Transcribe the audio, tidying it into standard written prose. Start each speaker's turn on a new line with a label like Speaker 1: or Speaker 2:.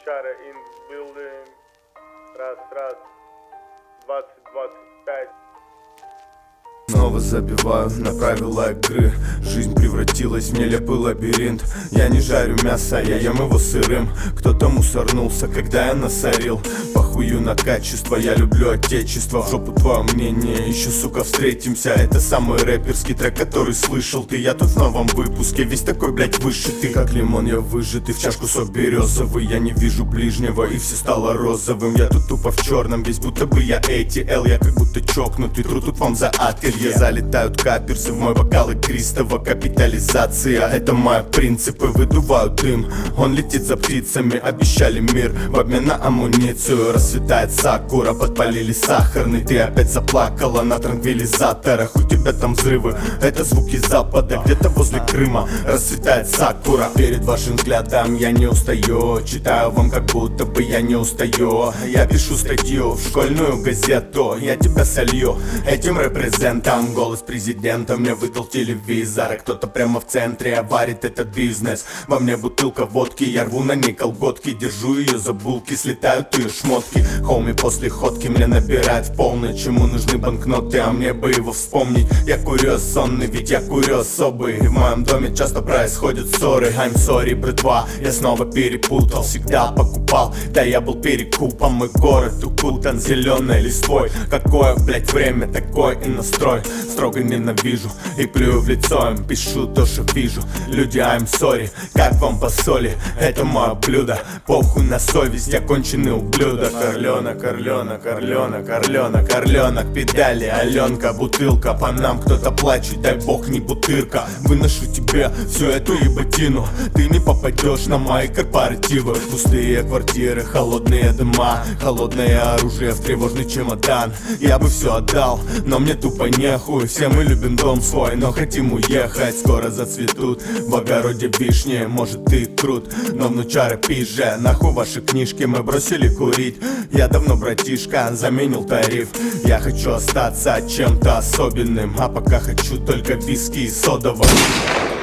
Speaker 1: Чара in building. Раз, 20-25.
Speaker 2: Снова забиваю на правила игры. Жизнь превратилась в нелепый лабиринт. Я не жарю мясо, я ем его сырым. Кто-то мусорнулся, когда я насорил. Похую на качество, я люблю отечество. В жопу твое мнение, еще, сука, встретимся. Это самый рэперский трек, который слышал ты. Я тут в новом выпуске, весь такой, блять, вышитый. Как лимон я выжатый, в чашку сок березовый. Я не вижу ближнего, и все стало розовым. Я тут тупо в черном, весь будто бы я ATL. Я как будто чокнутый, тру тут вам за ателье. Залетают каперсы в мой бокал игристого. Капитализация, это мои принципы. Выдувают дым, он летит за птицами. Обещали мир в обмен на амуницию. Расцветает сакура, подпалили сахарный. Ты опять заплакала на транквилизаторах. У тебя там взрывы, это звуки запада. Где-то возле Крыма расцветает сакура. Перед вашим взглядом я не устаю. Читаю вам, как будто бы я не устаю. Я пишу статью в школьную газету. Я тебя солью этим репрезентом. Голос президента мне выдал телевизор. А кто-то прямо в центре варит этот бизнес. Во мне бутылка водки, я рву на ней колготки. Держу ее за булки, слетают ее шмотки. Хоуми после ходки мне набирает в полночь. Чему нужны банкноты, а мне бы его вспомнить. Я курю сонный, ведь я курю особый. В моем доме часто происходят ссоры. I'm sorry, братва, я снова перепутал. Всегда покупал, да я был перекупом. Мой город укутан зеленой листвой. Какое, блять, время, такой и настрой. Строго ненавижу и плюю в лицо им. Пишу то, что вижу. Люди, I'm sorry, как вам по соли? Это мое блюдо, похуй на совесть. Я конченый ублюдок. Орленок, орленок, орленок, орленок, орленок. Педали, Аленка, бутылка. По нам кто-то плачет, дай бог не бутырка. Выношу тебе всю эту ебатину. Ты не попадешь на мои корпоративы. Пустые квартиры, холодные дома. Холодное оружие в тревожный чемодан. Я бы все отдал, но мне тупо нехуй. Все мы любим дом свой, но хотим уехать. Скоро зацветут в огороде вишни. Может ты крут, но внучара пизже. Нахуй ваши книжки, мы бросили курить. Я давно, братишка, заменил тариф. Я хочу остаться чем-то особенным, а пока хочу только виски и содового.